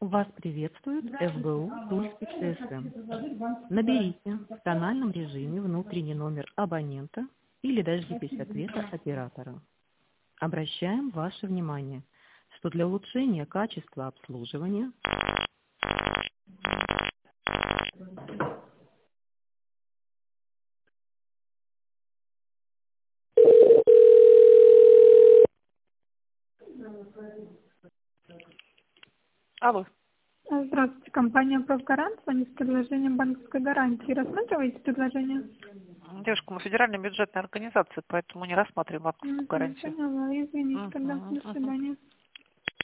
Вас приветствует ФГУ Тульский ЦСМ. Наберите в тональном режиме внутренний номер абонента или дождитесь ответа оператора. Обращаем ваше внимание, что для улучшения качества обслуживания Алло. Здравствуйте, компания «Профгарант». Звонит с предложением банковской гарантии. Рассматриваете предложение? Девушка, мы федеральная бюджетная организация, поэтому не рассматриваем банковскую гарантию. Поняла. Извините тогда. До Мгм. свидания.